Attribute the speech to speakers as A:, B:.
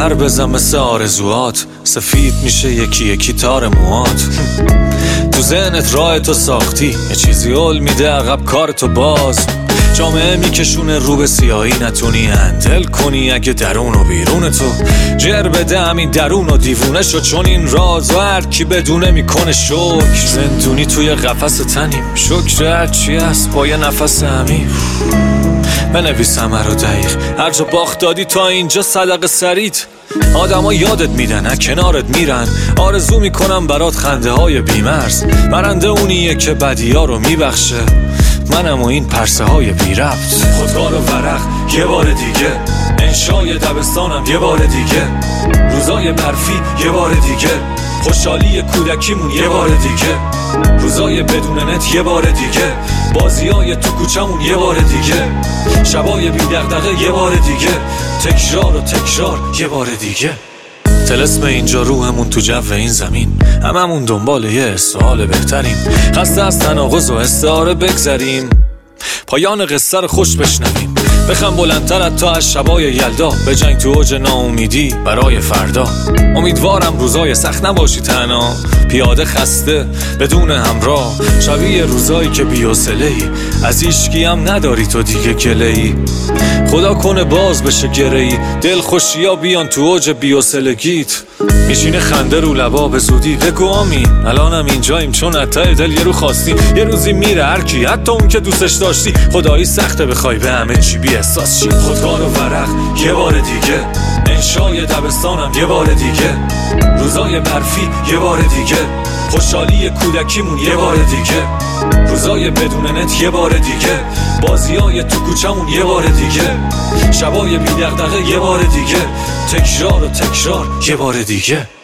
A: پر بزن مثل آرزوات، سفید میشه یکی یکی تار موهات. تو ذهنت راه تو ساختی، یه چیزی هل میده عقب کار تو باز. جامعه میکشونه رو به سیاهی، نتونی هندل کنی اگه درون و بیرون تو جر بده. همین درون و دیوونه شد، چون این راز و هر کی بدونه میکنه شکر. زندونی توی قفس تنیم، شکر هرچی هست با یه نفس عمیق. بنویسم رو دقیق، هر جا باخت دادی تا اینجا صدقه سریت. آدم ها یادت میدن، کنارت میرن. آرزو میکنم برات خنده های بیمرز، برنده اونیه که بدی ها رو میبخشه. منم و این پرسه های بی ربط، خودکار و ورق یه بار دیگه، انشای دبستانم یه بار دیگه، روزای برفی یه بار دیگه، خوشحالی کودکیمون یه بار دیگه، روزای بدون نت یه بار دیگه، بازیای تو کوچمون یه بار دیگه، شبای بی دغدغه یه بار دیگه، تکرار و تکرار یه بار دیگه. طلسم اینجا روحمون تو جو این زمین، هممون دنبال یه استحال بهتریم. خسته از تناقض و استعاره بگذریم، پایان قصه رو خوش بشنویم. بخم بلندتر حتی از شبای یلدا، بجنگ تو اوج ناامیدی برای فردا. امیدوارم روزای سخت نباشی تنها، پیاده خسته بدون همراه، شبیه روزایی که بی‌حوصله‌ای، از هیچکی هم نداری تو دیگه گله‌ای. خدا کنه باز بشه گره‌ای، دل خوشیا بیان تو اوج بی‌حوصلگیت. میشینه خنده رو لبا به زودی، بگو آمین الانم اینجاییم، چون عطای دل یه رو خواستی. یه روزی میره هر کی، حتی اون که دوستش داشتی. خدایی سخته بخوای به همه چی بی احساس شی. خودکار و ورق یه بار دیگه، انشای دبستانم یه بار دیگه، روزای برفی یه بار دیگه، خوشحالی کودکیمون یه بار دیگه، روزای بدون نت یه بار دیگه، بازیای تو کوچمون یه بار دیگه، شبای بی دغدغه یه بار دیگه، تکرار و تکرار یه بار دیگه.